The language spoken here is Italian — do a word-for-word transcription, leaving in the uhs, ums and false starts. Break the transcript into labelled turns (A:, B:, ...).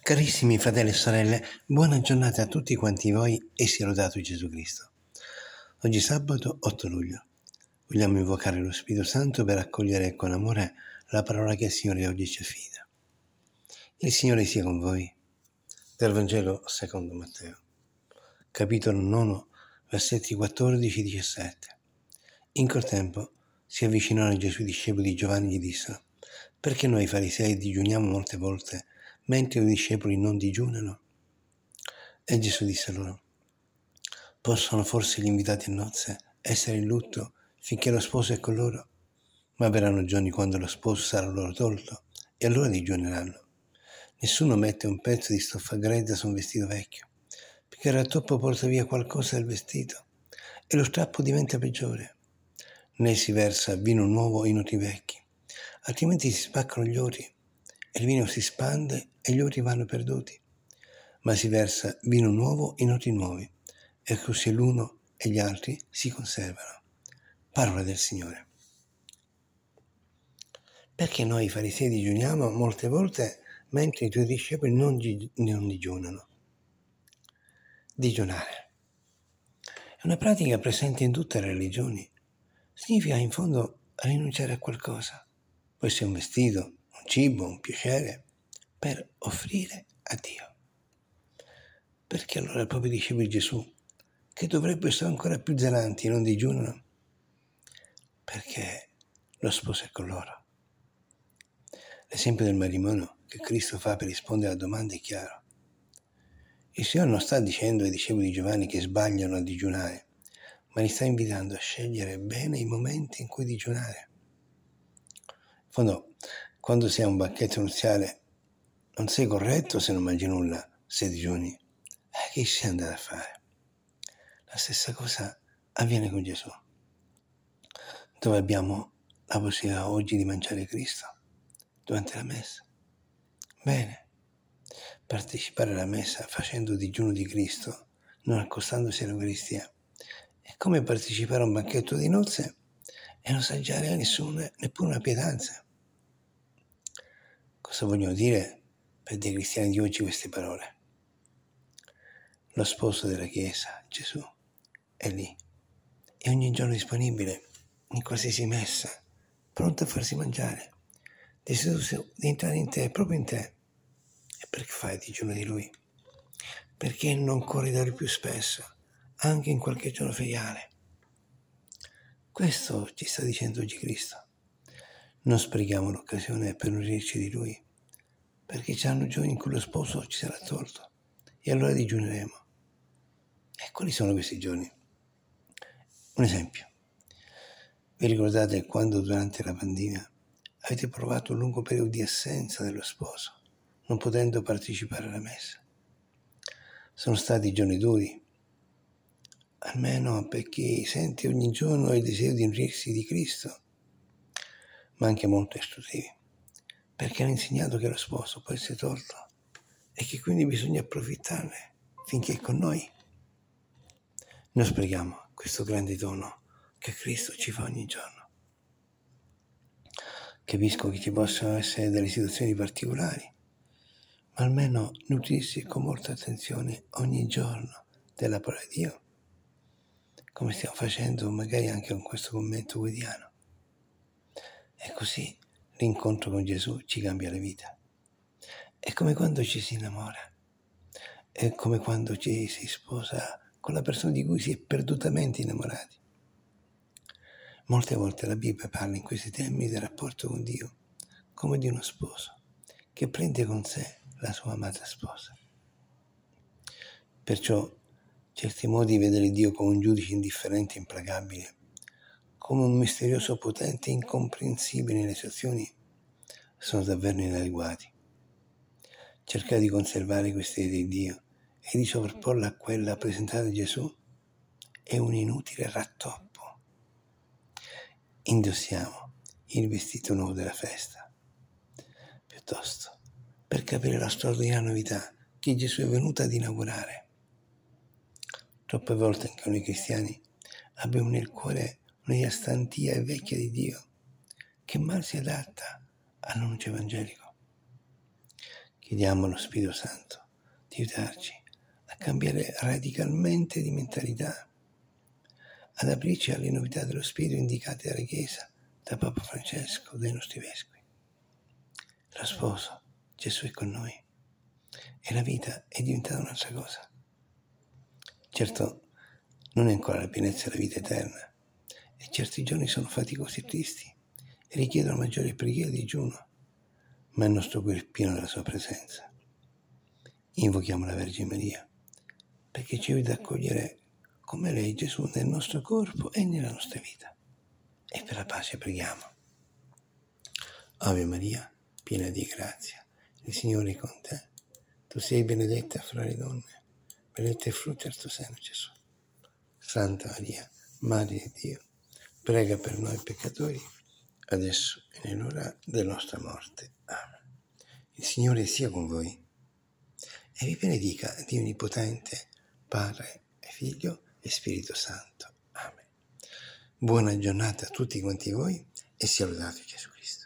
A: Carissimi fratelli e sorelle, buona giornata a tutti quanti voi e sia lodato Gesù Cristo. Oggi è sabato otto luglio. Vogliamo invocare lo Spirito Santo per accogliere con amore la parola che il Signore oggi ci affida. Il Signore sia con voi. Dal Vangelo secondo Matteo, capitolo nove, versetti quattordici diciassette. In quel tempo si avvicinarono a Gesù i discepoli di Giovanni e gli dissero: perché noi farisei digiuniamo molte volte, mentre i discepoli non digiunano? E Gesù disse loro: possono forse gli invitati a nozze essere in lutto finché lo sposo è con loro? Ma verranno giorni quando lo sposo sarà loro tolto, e allora digiuneranno. Nessuno mette un pezzo di stoffa grezza su un vestito vecchio, perché il rattoppo porta via qualcosa del vestito e lo strappo diventa peggiore. Né si versa vino nuovo in oti vecchi, altrimenti si spaccano gli oti e il vino si spande e gli oti vanno perduti. Ma si versa vino nuovo in oti nuovi, e così l'uno e gli altri si conservano. Parola del Signore. Perché noi farisei digiuniamo molte volte, mentre i tuoi discepoli non, gi- non digiunano? Digiunare è una pratica presente in tutte le religioni. Significa in fondo rinunciare a qualcosa. Può essere un vestito, un cibo, un piacere, per offrire a Dio. Perché allora proprio discepoli di Gesù, che dovrebbero essere ancora più zelanti, non digiunano? Perché lo sposo è con loro. L'esempio del matrimonio che Cristo fa per rispondere alla domanda è chiaro. Il Signore non sta dicendo ai discepoli di Giovanni che sbagliano a digiunare, ma li sta invitando a scegliere bene i momenti in cui digiunare. In fondo, quando sei a un banchetto nuziale, non sei corretto se non mangi nulla, se digiuni. Eh, che sei andato a fare? La stessa cosa avviene con Gesù, dove abbiamo la possibilità oggi di mangiare Cristo durante la messa. Bene, partecipare alla messa facendo digiuno di Cristo, non accostandosi all'Eucaristia, è come partecipare a un banchetto di nozze e non assaggiare a nessuno neppure una pietanza. Cosa vogliono dire per dei cristiani di oggi queste parole? Lo sposo della Chiesa, Gesù, è lì, è ogni giorno disponibile, in qualsiasi messa, pronto a farsi mangiare, desideroso di entrare in te, proprio in te. E perché fai digiuno di Lui? Perché non corri da Lui più spesso, anche in qualche giorno feriale? Questo ci sta dicendo oggi Cristo. Non sprechiamo l'occasione per nutrirci di Lui, perché c'erano giorni in cui lo sposo ci sarà tolto, e allora digiuneremo. E quali sono questi giorni? Un esempio. Vi ricordate quando durante la pandemia avete provato un lungo periodo di assenza dello sposo, non potendo partecipare alla messa? Sono stati giorni duri, almeno per chi sente ogni giorno il desiderio di nutrirsi di Cristo, ma anche molto istruttivi, perché hanno insegnato che lo sposo può essere tolto e che quindi bisogna approfittarne finché è con noi. Non sprechiamo questo grande dono che Cristo ci fa ogni giorno. Capisco che ci possono essere delle situazioni particolari, ma almeno nutrirsi con molta attenzione ogni giorno della parola di Dio, come stiamo facendo magari anche con questo commento quotidiano. E così l'incontro con Gesù ci cambia la vita. È come quando ci si innamora, è come quando ci si sposa con la persona di cui si è perdutamente innamorati. Molte volte la Bibbia parla in questi termini del rapporto con Dio, come di uno sposo che prende con sé la sua amata sposa. Perciò certi modi di vedere Dio come un giudice indifferente e implacabile, come un misterioso potente incomprensibile nelle sue azioni, sono davvero inadeguati. Cercare di conservare questa idea di Dio e di sovrapporla a quella presentata da Gesù è un inutile rattoppo. Indossiamo il vestito nuovo della festa, piuttosto per capire la straordinaria novità che Gesù è venuto ad inaugurare. Troppe volte anche noi cristiani abbiamo nel cuore un'idea stantia e vecchia di Dio che mal si adatta all'annuncio evangelico. Chiediamo allo Spirito Santo di aiutarci a cambiare radicalmente di mentalità, ad aprirci alle novità dello Spirito indicate dalla Chiesa, da Papa Francesco, dai nostri vescovi. Lo sposo, Gesù è con noi e la vita è diventata un'altra cosa. Certo, non è ancora la pienezza della vita eterna e certi giorni sono faticosi e tristi e richiedono maggiore preghiera e digiuno, ma il nostro cuore è pieno della sua presenza. Invochiamo la Vergine Maria perché ci aiuti ad accogliere come lei Gesù nel nostro corpo e nella nostra vita. E per la pace preghiamo. Ave Maria, piena di grazia, il Signore è con te. Tu sei benedetta fra le donne, benedetto è il frutto del tuo seno, Gesù. Santa Maria, Madre di Dio, prega per noi peccatori, adesso e nell'ora della nostra morte. Amen. Il Signore sia con voi e vi benedica Dio Onnipotente, Padre e Figlio e Spirito Santo. Amen. Buona giornata a tutti quanti voi e sia lodato Gesù Cristo.